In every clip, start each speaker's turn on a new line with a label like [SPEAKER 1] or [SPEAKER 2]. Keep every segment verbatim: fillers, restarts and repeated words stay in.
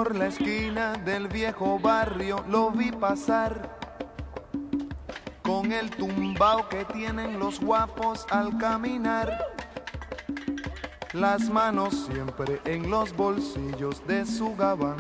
[SPEAKER 1] por la esquina del viejo barrio lo vi pasar, con el tumbao que tienen los guapos al caminar, las manos siempre en los bolsillos de su gabán,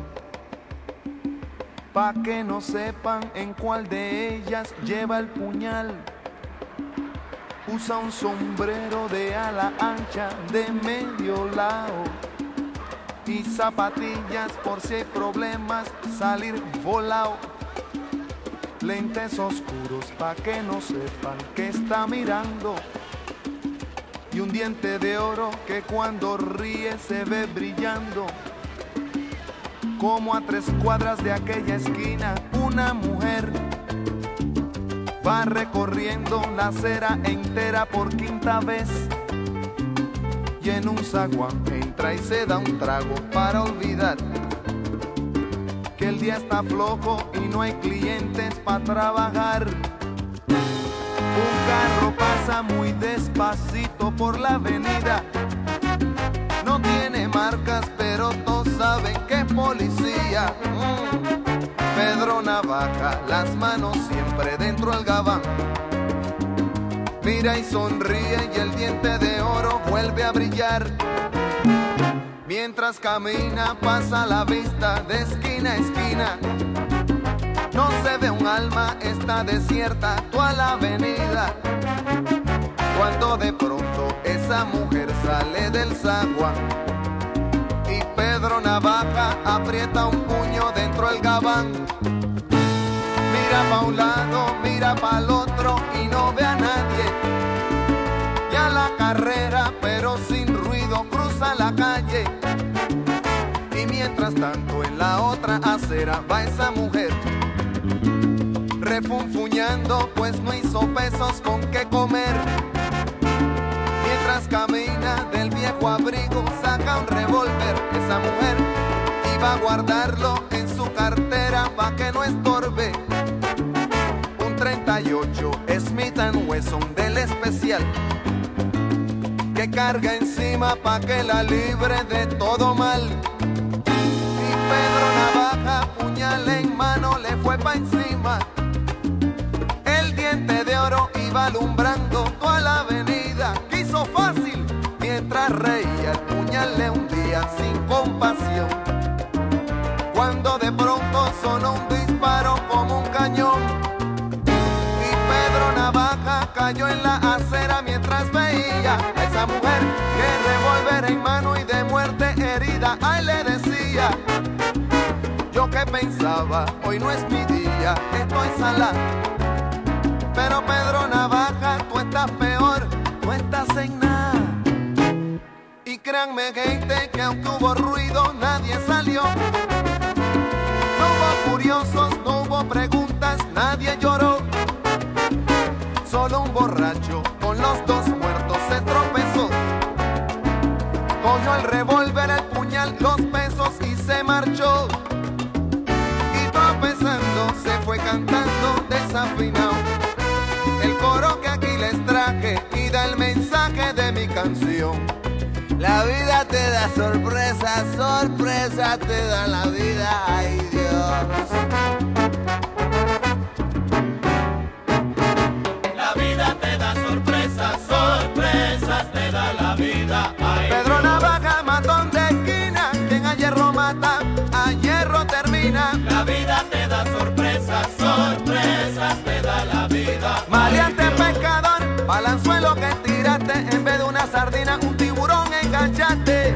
[SPEAKER 1] pa' que no sepan en cuál de ellas lleva el puñal. Usa un sombrero de ala ancha de medio lado y zapatillas por si hay problemas salir volado. Lentes oscuros pa' que no sepan que está mirando, y un diente de oro que cuando ríe se ve brillando. Como a tres cuadras de aquella esquina una mujer va recorriendo la acera entera por quinta vez, y en un zaguán entra y se da un trago para olvidar que el día está flojo y no hay clientes para trabajar. Un carro pasa muy despacito por la avenida, no tiene marcas pero todos saben que es policía. mm. Pedro Navaja, las manos siempre dentro del gabán, mira y sonríe y el diente de oro vuelve a brillar. Mientras camina pasa la vista de esquina a esquina, no se ve un alma, está desierta toda la avenida. Cuando de pronto esa mujer sale del zaguán y Pedro Navaja aprieta un puño dentro del gabán. Mira pa' un lado, mira pa' el otro y no ve a nadie. Y a la carrera, pero sin ruido, cruza la calle. Y mientras tanto en la otra acera va esa mujer, refunfuñando pues no hizo pesos con qué comer. Mientras camina del viejo abrigo saca un revólver. Esa mujer iba a guardarlo en su cartera pa' que no estorbe. Un treinta y ocho Smith and Wesson del especial, que carga encima pa' que la libre de todo mal. Y Pedro Navaja, puñal en mano, le fue pa' encima. El diente de oro iba alumbrando toda la avenida. Quiso fácil, mientras reía el puñal le hundía sin compasión. Cuando de pronto sonó un disparo como un cañón, y Pedro Navaja cayó en la acera mientras veía a esa mujer que revólver en mano y de muerte herida. Ay, le decía, yo que pensaba, hoy no es mi día, estoy salado. Pero Pedro Navaja, tú estás peor, no estás en nada. Y créanme gente que aunque hubo ruido nadie salió. No hubo curiosos, no hubo preguntas, nadie lloró. Solo un borracho con los dos muertos se tropezó. Cogió el revólver, el puñal, los pesos y se marchó. Y tropezando se fue cantando desafinado el coro que aquí les traje y da el mensaje de mi canción. La vida te da sorpresa, sorpresa te da la vida, ay Dios.
[SPEAKER 2] La vida te da sorpresas, sorpresas te da la vida, ay
[SPEAKER 1] Pedro
[SPEAKER 2] Dios.
[SPEAKER 1] Navaja, matón de esquina, quien a hierro mata, a hierro termina.
[SPEAKER 2] La vida te da sorpresas, sorpresas te da la vida.
[SPEAKER 1] Maleante pescador, balanzuelo que tiraste, en vez de una sardina, un tiburón enganchaste.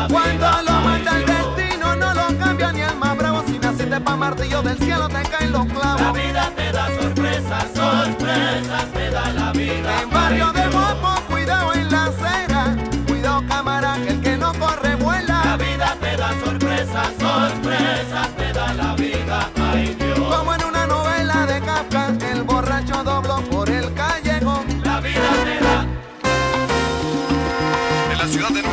[SPEAKER 2] la vida.
[SPEAKER 1] Cuando lo manda
[SPEAKER 2] ay,
[SPEAKER 1] el
[SPEAKER 2] Dios.
[SPEAKER 1] destino no lo cambia ni el más bravo. Si naciste pa' martillo del cielo te caen los clavos.
[SPEAKER 2] La vida te da sorpresas, sorpresas te da la vida.
[SPEAKER 1] En barrio
[SPEAKER 2] ay,
[SPEAKER 1] de
[SPEAKER 2] Dios.
[SPEAKER 1] guapo, cuidado en la acera. Cuidado cámara, que el que no corre
[SPEAKER 2] La
[SPEAKER 1] vuela.
[SPEAKER 2] vida te da sorpresas, sorpresas te da la vida, ay Dios.
[SPEAKER 1] Como en una novela de Kafka, el borracho dobló por el callejón.
[SPEAKER 2] La vida te da.
[SPEAKER 3] En la ciudad de Nueva